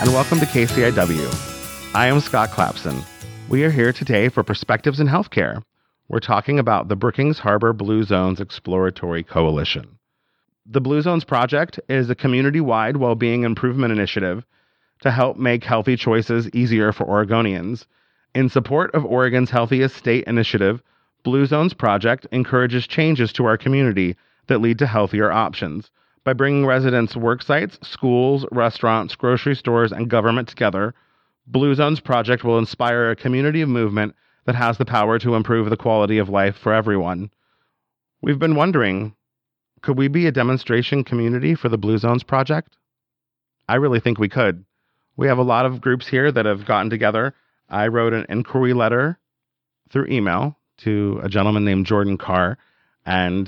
and welcome to KCIW. I am Scott Clapson. We are here today for Perspectives in Healthcare. We're talking about the Brookings Harbor Blue Zones Exploratory Coalition. The Blue Zones Project is a community-wide well-being improvement initiative to help make healthy choices easier for Oregonians. In support of Oregon's Healthiest State initiative, Blue Zones Project encourages changes to our community that lead to healthier options. By bringing residents' work sites, schools, restaurants, grocery stores, and government together, Blue Zones Project will inspire a community of movement that has the power to improve the quality of life for everyone. We've been wondering, could we be a demonstration community for the Blue Zones Project? I really think we could. We have a lot of groups here that have gotten together. I wrote an inquiry letter through email to a gentleman named Jordan Carr, and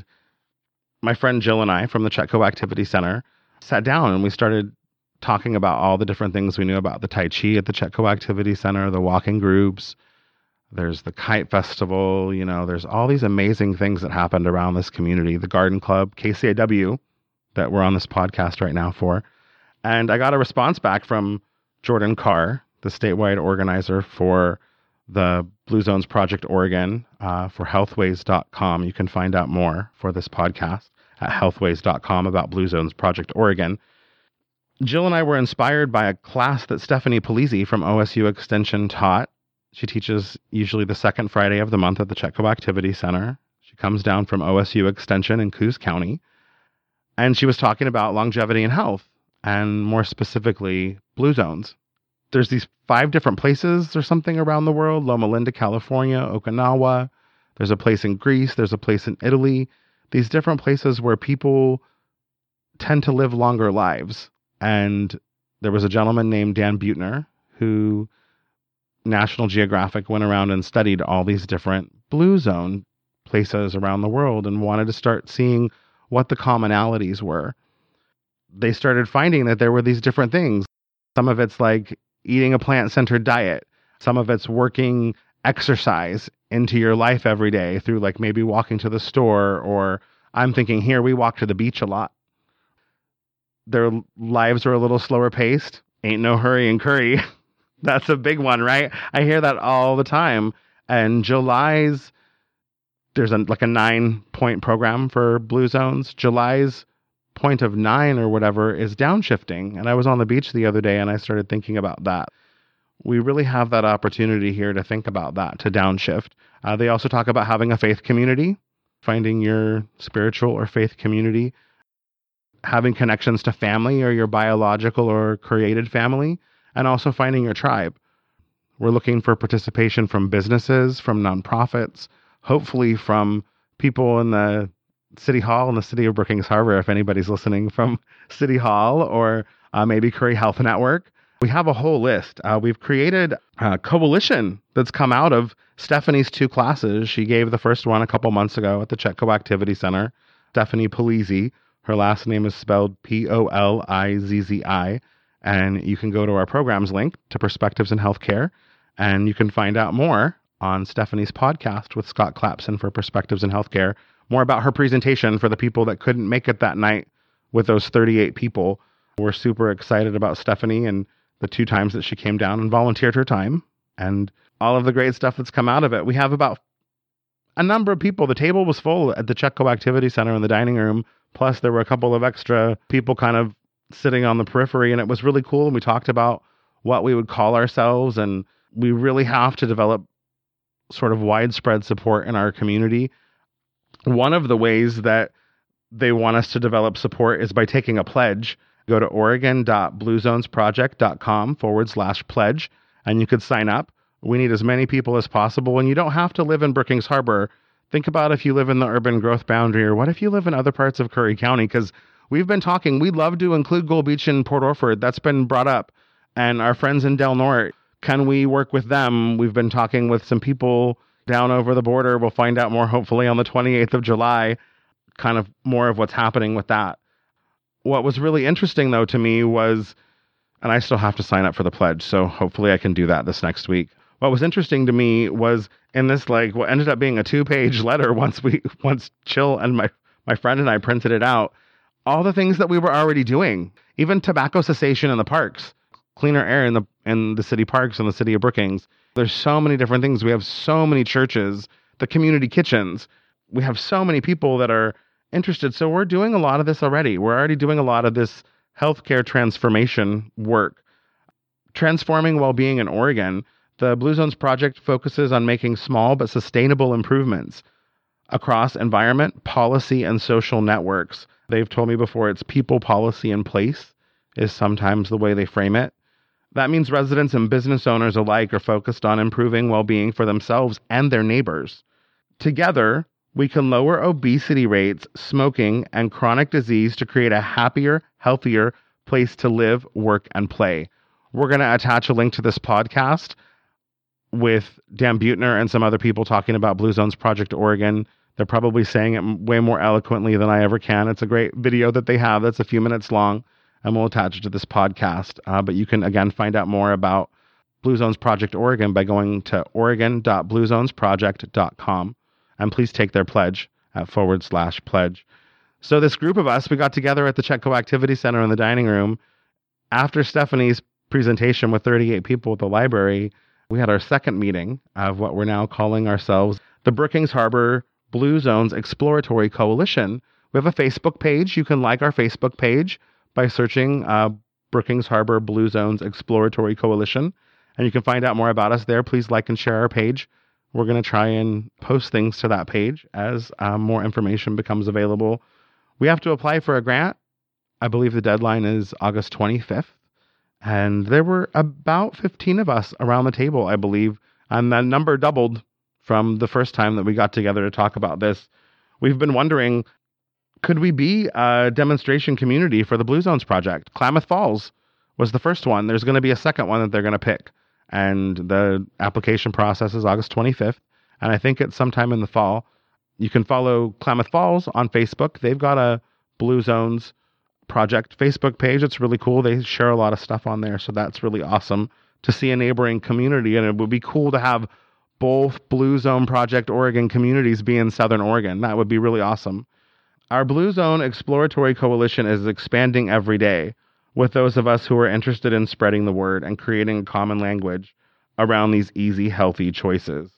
my friend Jill and I from the Chetco Activity Center sat down and we started talking about all the different things we knew about the Tai Chi at the Chetco Activity Center, the walking groups. There's the Kite Festival, there's all these amazing things that happened around this community. The Garden Club, KCIW, that we're on this podcast right now for. And I got a response back from Jordan Carr, the statewide organizer for the Blue Zones Project Oregon, for healthways.com. You can find out more for this podcast at healthways.com about Blue Zones Project Oregon. Jill and I were inspired by a class that Stephanie Polizzi from OSU Extension taught. She teaches usually the second Friday of the month at the Chetco Activity Center. She comes down from OSU Extension in Coos County. And she was talking about longevity and health, and more specifically, Blue Zones. There's these 5 different places or something around the world: Loma Linda, California, Okinawa. There's a place in Greece. There's a place in Italy. These different places where people tend to live longer lives. And there was a gentleman named Dan Buettner who National Geographic went around and studied all these different blue zone places around the world and wanted to start seeing what the commonalities were. They started finding that there were these different things. Some of it's like eating a plant-centered diet. Some of it's working exercise into your life every day through like maybe walking to the store, or I'm thinking here we walk to the beach a lot. Their lives are a little slower paced. Ain't no hurry and curry. That's a big one, right? I hear that all the time. And July's, there's a 9-point program for Blue Zones. July's point of 9 or whatever is downshifting. And I was on the beach the other day and I started thinking about that. We really have that opportunity here to think about that, to downshift. They also talk about having a faith community, finding your spiritual or faith community, having connections to family or your biological or created family, and also finding your tribe. We're looking for participation from businesses, from nonprofits, hopefully from people in the City Hall in the city of Brookings Harbor, if anybody's listening from City Hall, or maybe Curry Health Network. We have a whole list. We've created a coalition that's come out of Stephanie's 2 classes. She gave the first one a couple months ago at the Chetco Activity Center. Stephanie Polizzi. Her last name is spelled Polizzi. And you can go to our programs link to Perspectives in Healthcare, and you can find out more on Stephanie's podcast with Scott Clapson for Perspectives in Healthcare, more about her presentation for the people that couldn't make it that night with those 38 people. We're super excited about Stephanie and the 2 times that she came down and volunteered her time and all of the great stuff that's come out of it. We have about a number of people. The table was full at the Chetco Activity Center in the dining room. Plus, there were a couple of extra people kind of sitting on the periphery, and it was really cool. And we talked about what we would call ourselves, and we really have to develop sort of widespread support in our community. One of the ways that they want us to develop support is by taking a pledge. Go to oregon.bluezonesproject.com/pledge, and you could sign up. We need as many people as possible, and you don't have to live in Brookings Harbor. Think about if you live in the urban growth boundary, or what if you live in other parts of Curry County? Because we've been talking, we'd love to include Gold Beach and Port Orford. That's been brought up. And our friends in Del Norte, can we work with them? We've been talking with some people down over the border. We'll find out more hopefully on the 28th of July, kind of more of what's happening with that. What was really interesting, though, to me was, and I still have to sign up for the pledge, so hopefully I can do that this next week. What was interesting to me was in this, what ended up being a 2-page letter once Chill and my friend and I printed it out, all the things that we were already doing, even tobacco cessation in the parks. cleaner air in the city parks in the city of Brookings. There's so many different things. We have so many churches, the community kitchens. We have so many people that are interested. So we're doing a lot of this already. We're already doing a lot of this healthcare transformation work. Transforming well-being in Oregon, the Blue Zones Project focuses on making small but sustainable improvements across environment, policy, and social networks. They've told me before it's people, policy, and place is sometimes the way they frame it. That means residents and business owners alike are focused on improving well-being for themselves and their neighbors. Together, we can lower obesity rates, smoking, and chronic disease to create a happier, healthier place to live, work, and play. We're going to attach a link to this podcast with Dan Buettner and some other people talking about Blue Zones Project Oregon. They're probably saying it way more eloquently than I ever can. It's a great video that they have that's a few minutes long, and we'll attach it to this podcast. But you can, again, find out more about Blue Zones Project Oregon by going to oregon.bluezonesproject.com. And please take their pledge at /pledge. So this group of us, we got together at the Chetco Activity Center in the dining room. After Stephanie's presentation with 38 people at the library, we had our second meeting of what we're now calling ourselves the Brookings Harbor Blue Zones Exploratory Coalition. We have a Facebook page. You can like our Facebook page by searching Brookings Harbor Blue Zones Exploratory Coalition. And you can find out more about us there. Please like and share our page. We're going to try and post things to that page as more information becomes available. We have to apply for a grant. I believe the deadline is August 25th. And there were about 15 of us around the table, I believe. And that number doubled from the first time that we got together to talk about this. We've been wondering, could we be a demonstration community for the Blue Zones Project? Klamath Falls was the first one. There's going to be a second one that they're going to pick. And the application process is August 25th. And I think it's sometime in the fall. You can follow Klamath Falls on Facebook. They've got a Blue Zones Project Facebook page. It's really cool. They share a lot of stuff on there. So that's really awesome to see a neighboring community. And it would be cool to have both Blue Zone Project Oregon communities be in Southern Oregon. That would be really awesome. Our Blue Zone Exploratory Coalition is expanding every day with those of us who are interested in spreading the word and creating a common language around these easy, healthy choices.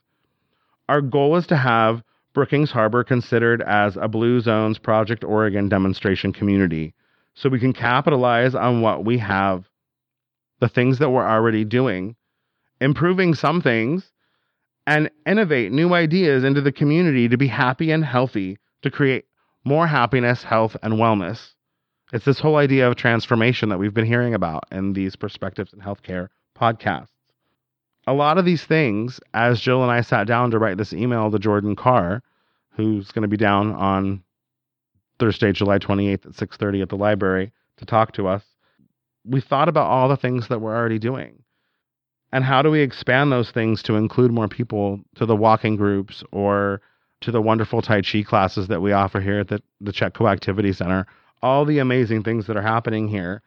Our goal is to have Brookings Harbor considered as a Blue Zones Project Oregon demonstration community, so we can capitalize on what we have, the things that we're already doing, improving some things, and innovate new ideas into the community to be happy and healthy, to create more happiness, health, and wellness. It's this whole idea of transformation that we've been hearing about in these Perspectives in Healthcare podcasts. A lot of these things, as Jill and I sat down to write this email to Jordan Carr, who's going to be down on Thursday, July 28th at 6:30 at the library to talk to us, we thought about all the things that we're already doing. And how do we expand those things to include more people to the walking groups or to the wonderful Tai Chi classes that we offer here at the Chetco Activity Center? All the amazing things that are happening here.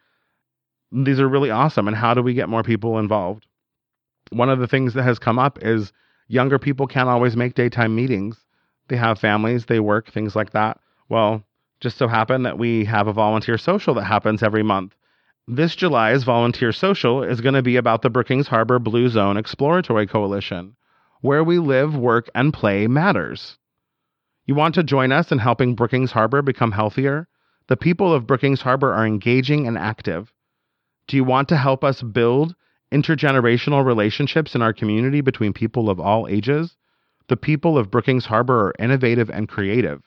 These are really awesome. And how do we get more people involved? One of the things that has come up is younger people can't always make daytime meetings. They have families, they work, things like that. Well, just so happen that we have a volunteer social that happens every month. This July's volunteer social is going to be about the Brookings Harbor Blue Zone Exploratory Coalition, where we live, work, and play matters. You want to join us in helping Brookings Harbor become healthier? The people of Brookings Harbor are engaging and active. Do you want to help us build intergenerational relationships in our community between people of all ages? The people of Brookings Harbor are innovative and creative.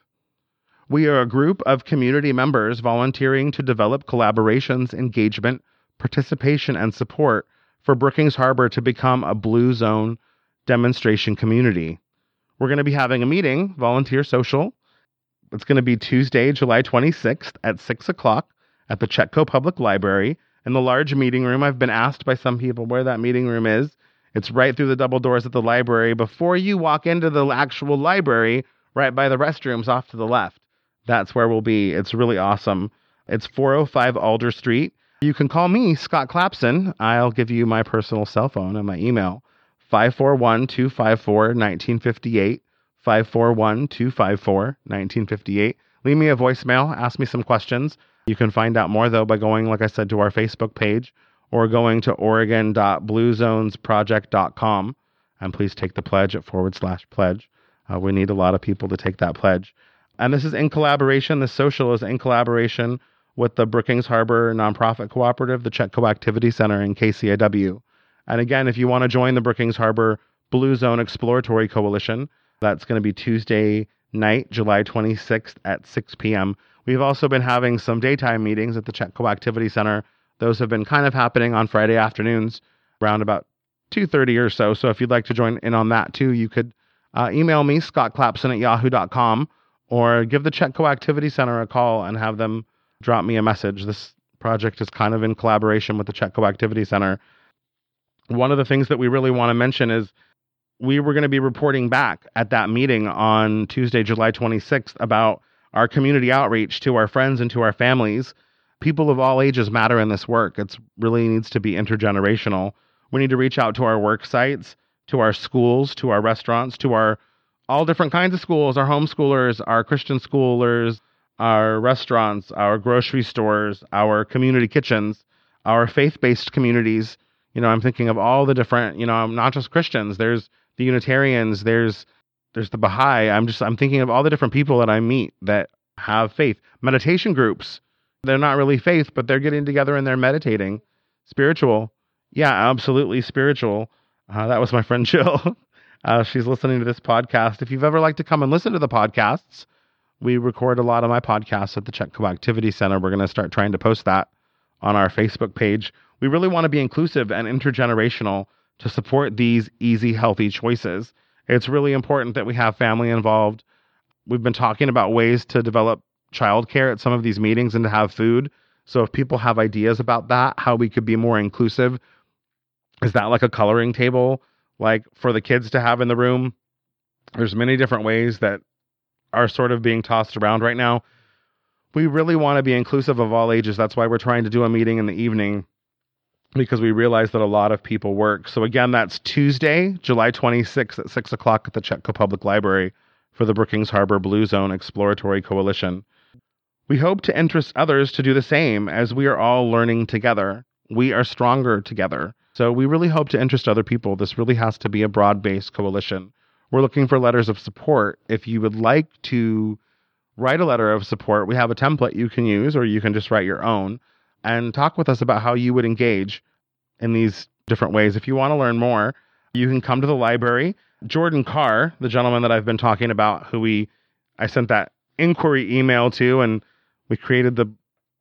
We are a group of community members volunteering to develop collaborations, engagement, participation, and support for Brookings Harbor to become a Blue Zone demonstration community. We're going to be having a meeting, volunteer social. It's going to be Tuesday, July 26th at 6 o'clock at the Chetco Public Library in the large meeting room. I've been asked by some people where that meeting room is. It's right through the double doors at the library. Before you walk into the actual library, right by the restrooms off to the left. That's where we'll be. It's really awesome. It's 405 Alder Street. You can call me, Scott Clapson. I'll give you my personal cell phone and my email, 541-254-1958. 541-254-1958. Leave me a voicemail. Ask me some questions. You can find out more, though, by going, like I said, to our Facebook page or going to oregon.bluezonesproject.com. And please take the pledge at /pledge. We need a lot of people to take that pledge. And this is in collaboration, the social is in collaboration with the Brookings Harbor Nonprofit Cooperative, the Chetco Activity Center, and KCAW. And again, if you want to join the Brookings Harbor Blue Zone Exploratory Coalition, that's going to be Tuesday night, July 26th at 6 p.m. We've also been having some daytime meetings at the Chetco Activity Center. Those have been kind of happening on Friday afternoons around about 2:30 or so. So if you'd like to join in on that too, you could email me, scottclapson@yahoo.com, or give the Chetco Activity Center a call and have them drop me a message. This project is kind of in collaboration with the Chetco Activity Center. One of the things that we really want to mention is we were going to be reporting back at that meeting on Tuesday, July 26th about our community outreach to our friends and to our families. People of all ages matter in this work. It really needs to be intergenerational. We need to reach out to our work sites, to our schools, to our restaurants, to our all different kinds of schools, our homeschoolers, our Christian schoolers, our restaurants, our grocery stores, our community kitchens, our faith-based communities. I'm thinking of all the different, not just Christians. There's the Unitarians, there's the Baha'i. I'm thinking of all the different people that I meet that have faith. Meditation groups. They're not really faith, but they're getting together and they're meditating. Spiritual. Yeah, absolutely spiritual. That was my friend Jill. She's listening to this podcast. If you've ever liked to come and listen to the podcasts, we record a lot of my podcasts at the Chetco Activity Center. We're going to start trying to post that on our Facebook page. We really want to be inclusive and intergenerational to support these easy, healthy choices. It's really important that we have family involved. We've been talking about ways to develop childcare at some of these meetings and to have food. So if people have ideas about that, how we could be more inclusive, is that like a coloring table, like for the kids to have in the room? There's many different ways that are sort of being tossed around right now. We really want to be inclusive of all ages. That's why we're trying to do a meeting in the evening, because we realize that a lot of people work. So again, that's Tuesday, July 26th at 6 o'clock at the Chetco Public Library for the Brookings Harbor Blue Zone Exploratory Coalition. We hope to interest others to do the same, as we are all learning together. We are stronger together. So we really hope to interest other people. This really has to be a broad-based coalition. We're looking for letters of support. If you would like to write a letter of support, we have a template you can use, or you can just write your own and talk with us about how you would engage in these different ways. If you want to learn more, you can come to the library. Jordan Carr, the gentleman that I've been talking about, who I sent that inquiry email to, and we created the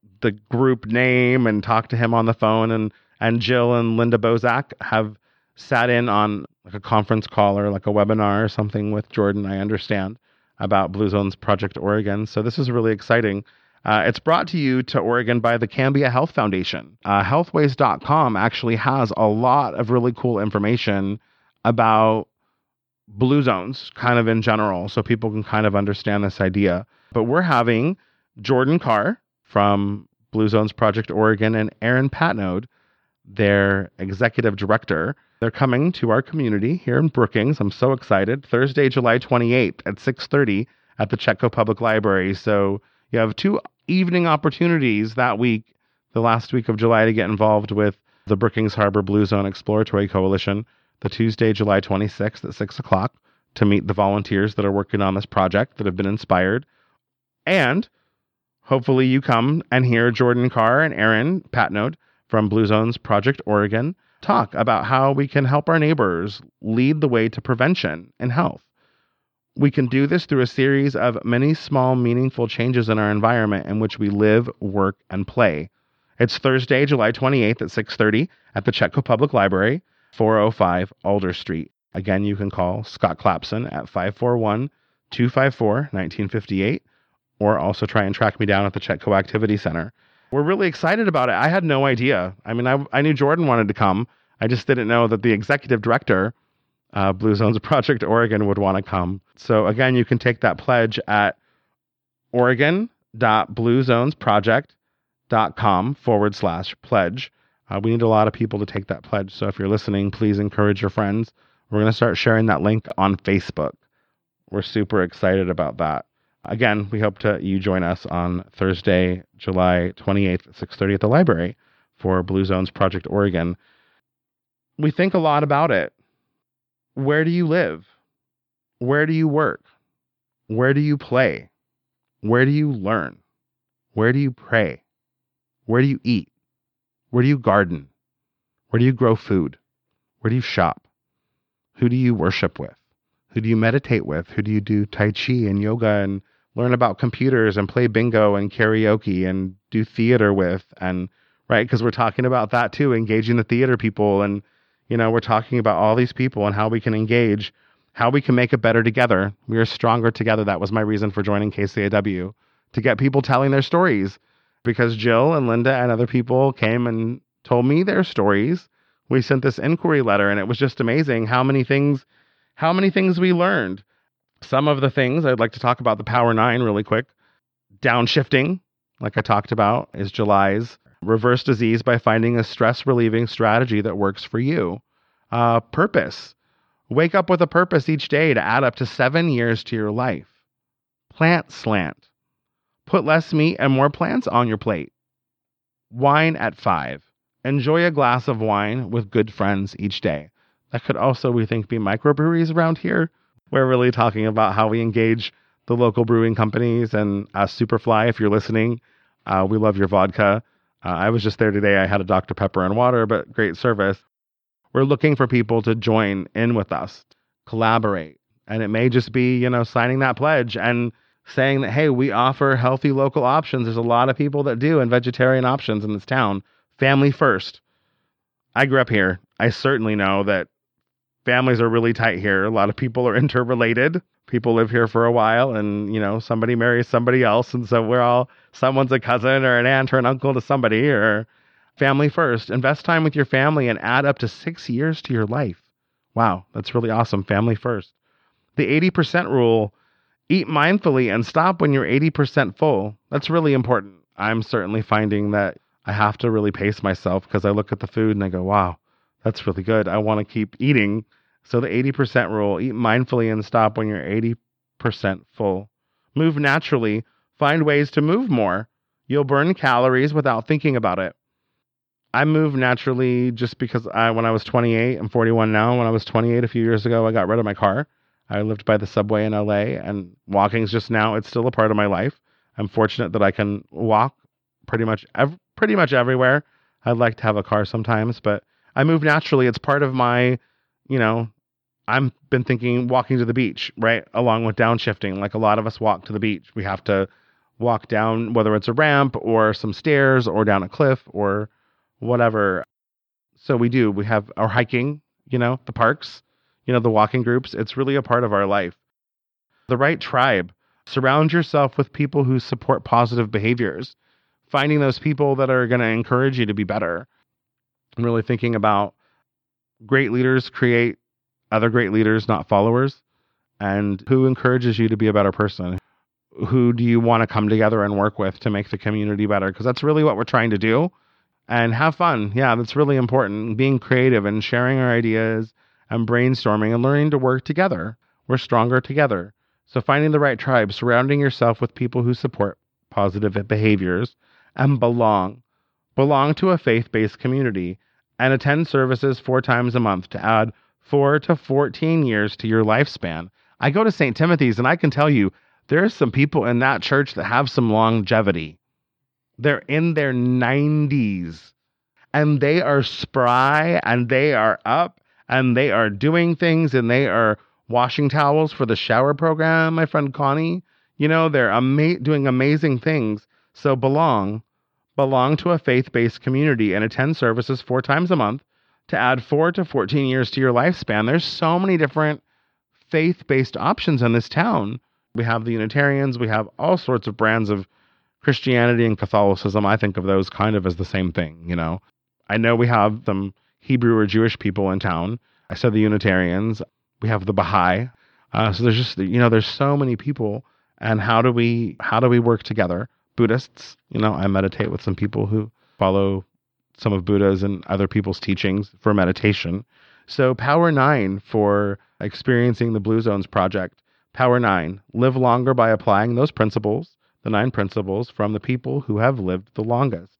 group name and talked to him on the phone, and Jill and Linda Bozak have sat in on like a conference call or like a webinar or something with Jordan, I understand, about Blue Zones Project Oregon. So this is really exciting. It's brought to you to Oregon by the Cambia Health Foundation. Healthways.com actually has a lot of really cool information about Blue Zones kind of in general, so people can kind of understand this idea. But we're having Jordan Carr from Blue Zones Project Oregon and Aaron Patnode, their executive director. They're coming to our community here in Brookings. I'm so excited. Thursday, July 28th at 6:30 at the Chetco Public Library. So you have 2 evening opportunities that week, the last week of July, to get involved with the Brookings Harbor Blue Zone Exploratory Coalition. The Tuesday, July 26th at 6 o'clock to meet the volunteers that are working on this project that have been inspired. And hopefully you come and hear Jordan Carr and Aaron Patnode from Blue Zones Project Oregon talk about how we can help our neighbors lead the way to prevention and health. We can do this through a series of many small, meaningful changes in our environment in which we live, work, and play. It's Thursday, July 28th at 6:30 at the Chetco Public Library, 405 Alder Street. Again, you can call Scott Clapson at 541-254-1958, or also try and track me down at the Chetco Activity Center. We're really excited about it. I had no idea. I mean, I knew Jordan wanted to come. I just didn't know that the executive director, Blue Zones Project Oregon, would want to come. So again, you can take that pledge at oregon.bluezonesproject.com/pledge. We need a lot of people to take that pledge. So if you're listening, please encourage your friends. We're going to start sharing that link on Facebook. We're super excited about that. Again, we hope you join us on Thursday, July 28th at 6:30 at the library for Blue Zones Project Oregon. We think a lot about it. Where do you live? Where do you work? Where do you play? Where do you learn? Where do you pray? Where do you eat? Where do you garden? Where do you grow food? Where do you shop? Who do you worship with? Who do you meditate with? Who do you do Tai Chi and yoga and learn about computers and play bingo and karaoke and do theater with? And right, because we're talking about that too, engaging the theater people. And, we're talking about all these people and how we can engage, how we can make it better together. We are stronger together. That was my reason for joining KCAW, to get people telling their stories, because Jill and Linda and other people came and told me their stories. We sent this inquiry letter, and it was just amazing how many things we learned. Some of the things I'd like to talk about, the Power 9 really quick. Downshifting, like I talked about, is July's. Reverse disease by finding a stress relieving strategy that works for you. Purpose. Wake up with a purpose each day to add up to 7 years to your life. Plant slant. Put less meat and more plants on your plate. Wine at 5. Enjoy a glass of wine with good friends each day. That could also, we think, be microbreweries around here. We're really talking about how we engage the local brewing companies. And Superfly, if you're listening, we love your vodka. I was just there today. I had a Dr. Pepper and water, but great service. We're looking for people to join in with us, collaborate. And it may just be, signing that pledge and saying that, hey, we offer healthy local options. There's a lot of people that do, and vegetarian options in this town. Family first. I grew up here. I certainly know that families are really tight here. A lot of people are interrelated. People live here for a while and, somebody marries somebody else. And so someone's a cousin or an aunt or an uncle to somebody, or family first. Invest time with your family and add up to 6 years to your life. Wow, that's really awesome. Family first. The 80% rule, eat mindfully and stop when you're 80% full. That's really important. I'm certainly finding that I have to really pace myself because I look at the food and I go, wow, that's really good. I want to keep eating. So the 80% rule, eat mindfully and stop when you're 80% full. Move naturally. Find ways to move more. You'll burn calories without thinking about it. I move naturally just because when I was 28, I'm 41 now. When I was 28 a few years ago, I got rid of my car. I lived by the subway in LA, and walking's just now, it's still a part of my life. I'm fortunate that I can walk pretty much everywhere. I'd like to have a car sometimes, but I move naturally. It's part of my, I've been thinking walking to the beach, right? Along with downshifting. Like a lot of us walk to the beach. We have to walk down, whether it's a ramp or some stairs or down a cliff or whatever. So we do. We have our hiking, the parks, the walking groups. It's really a part of our life. The right tribe. Surround yourself with people who support positive behaviors. Finding those people that are going to encourage you to be better. I'm really thinking about great leaders create other great leaders, not followers. And who encourages you to be a better person? Who do you want to come together and work with to make the community better? Because that's really what we're trying to do. And have fun. Yeah, that's really important. Being creative and sharing our ideas and brainstorming and learning to work together. We're stronger together. So finding the right tribe, surrounding yourself with people who support positive behaviors and belong. Belong to a faith-based community and attend services 4 times a month to add 4 to 14 years to your lifespan. I go to St. Timothy's and I can tell you, there's some people in that church that have some longevity. They're in their 90s and they are spry and they are up and they are doing things and they are washing towels for the shower program, my friend Connie. They're doing amazing things. So belong to a faith-based community and attend services 4 times a month to add 4 to 14 years to your lifespan. There's so many different faith-based options in this town. We have the Unitarians. We have all sorts of brands of Christianity and Catholicism. I think of those kind of as the same thing, I know we have some Hebrew or Jewish people in town. I said the Unitarians. We have the Baha'i. So there's just, there's so many people. And how do we work together? Buddhists, I meditate with some people who follow some of Buddha's and other people's teachings for meditation. So Power 9 for experiencing the Blue Zones Project. Power 9, live longer by applying those principles, the 9 principles from the people who have lived the longest.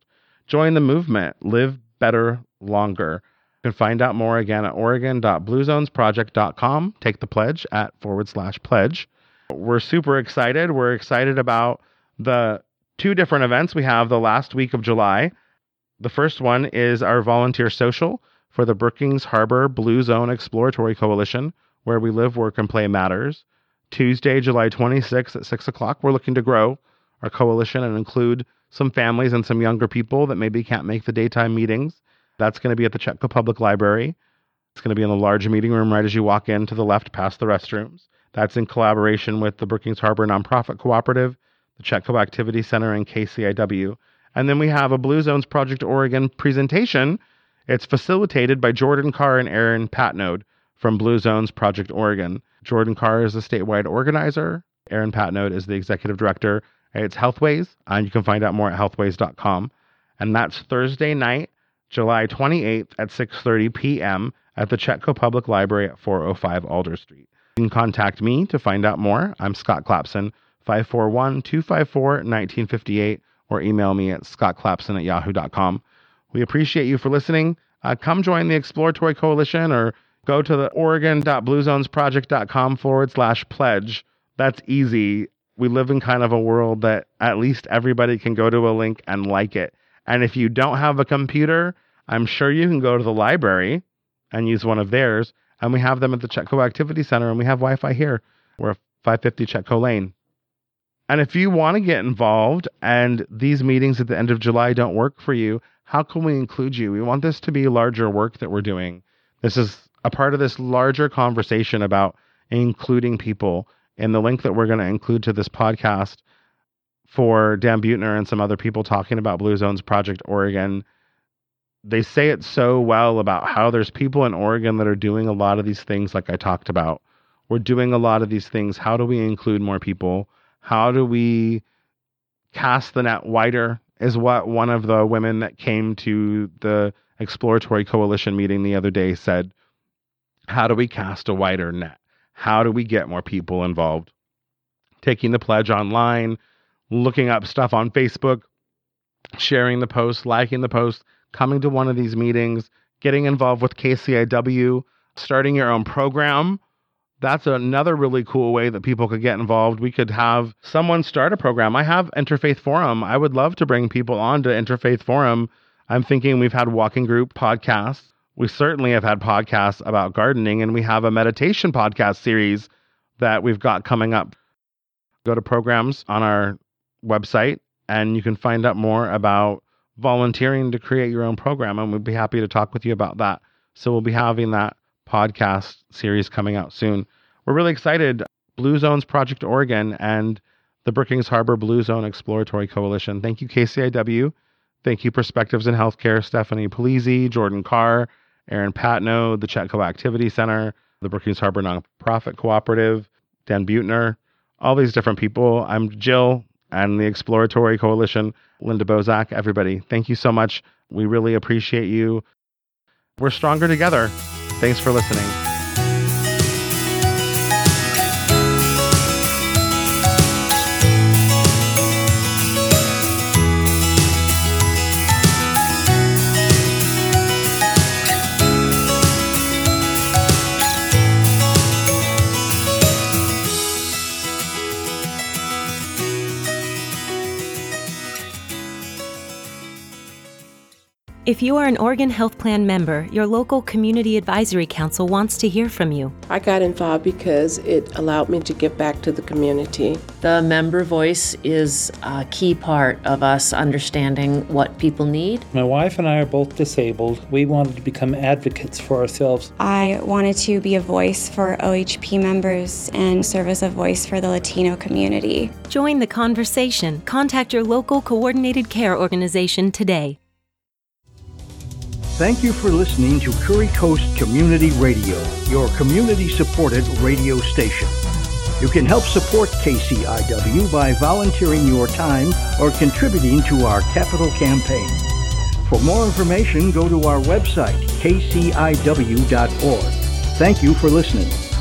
Join the movement. Live better longer. You can find out more again at oregon.bluezonesproject.com. Take the pledge at /pledge. We're super excited. We're excited about the 2 different events we have the last week of July. The first one is our volunteer social for the Brookings Harbor Blue Zone Exploratory Coalition, where we live, work, and play matters. Tuesday, July 26th at 6 o'clock. We're looking to grow our coalition and include some families and some younger people that maybe can't make the daytime meetings. That's going to be at the Chetco Public Library. It's going to be in the large meeting room right as you walk in to the left past the restrooms. That's in collaboration with the Brookings Harbor Nonprofit Cooperative, the Chetco Activity Center, and KCIW. And then we have a Blue Zones Project Oregon presentation. It's facilitated by Jordan Carr and Aaron Patnode from Blue Zones Project Oregon. Jordan Carr is the statewide organizer. Aaron Patnode is the executive director. It's Healthways, and you can find out more at healthways.com. And that's Thursday night, July 28th at 6:30 p.m. at the Chetco Public Library at 405 Alder Street. You can contact me to find out more. I'm Scott Clapson, 541-254-1958, or email me at scottclapson@yahoo.com. We appreciate you for listening. Come join the Exploratory Coalition or go to the oregon.bluezonesproject.com/pledge. That's easy. We live in kind of a world that at least everybody can go to a link and like it. And if you don't have a computer, I'm sure you can go to the library and use one of theirs. And we have them at the Chetco Activity Center, and we have Wi-Fi here. We're at 550 Chetco Lane. And if you want to get involved and these meetings at the end of July don't work for you, how can we include you? We want this to be larger work that we're doing. This is a part of this larger conversation about including people. And the link that we're going to include to this podcast for Dan Buettner and some other people talking about Blue Zones Project Oregon, they say it so well about how there's people in Oregon that are doing a lot of these things like I talked about. We're doing a lot of these things. How do we include more people? How do we cast the net wider is what one of the women that came to the Exploratory Coalition meeting the other day said. How do we cast a wider net? How do we get more people involved? Taking the pledge online, looking up stuff on Facebook, sharing the post, liking the post, coming to one of these meetings, getting involved with KCIW, starting your own program. That's another really cool way that people could get involved. We could have someone start a program. I have Interfaith Forum. I would love to bring people on to Interfaith Forum. I'm thinking we've had walking group podcasts. We certainly have had podcasts about gardening, and we have a meditation podcast series that we've got coming up. Go to programs on our website, and you can find out more about volunteering to create your own program, and we'd be happy to talk with you about that. So we'll be having that podcast series coming out soon. We're really excited. Blue Zones Project Oregon and the Brookings Harbor Blue Zone Exploratory Coalition. Thank you, KCIW. Thank you, Perspectives in Healthcare, Stephanie Polizzi, Jordan Carr, Aaron Patnode, the Chetco Activity Center, the Brookings Harbor Nonprofit Cooperative, Dan Buettner, all these different people. I'm Jill and the Exploratory Coalition, Linda Bozak, everybody. Thank you so much. We really appreciate you. We're stronger together. Thanks for listening. If you are an Oregon Health Plan member, your local Community Advisory Council wants to hear from you. I got involved because it allowed me to give back to the community. The member voice is a key part of us understanding what people need. My wife and I are both disabled. We wanted to become advocates for ourselves. I wanted to be a voice for OHP members and serve as a voice for the Latino community. Join the conversation. Contact your local coordinated care organization today. Thank you for listening to Curry Coast Community Radio, your community-supported radio station. You can help support KCIW by volunteering your time or contributing to our capital campaign. For more information, go to our website, kciw.org. Thank you for listening.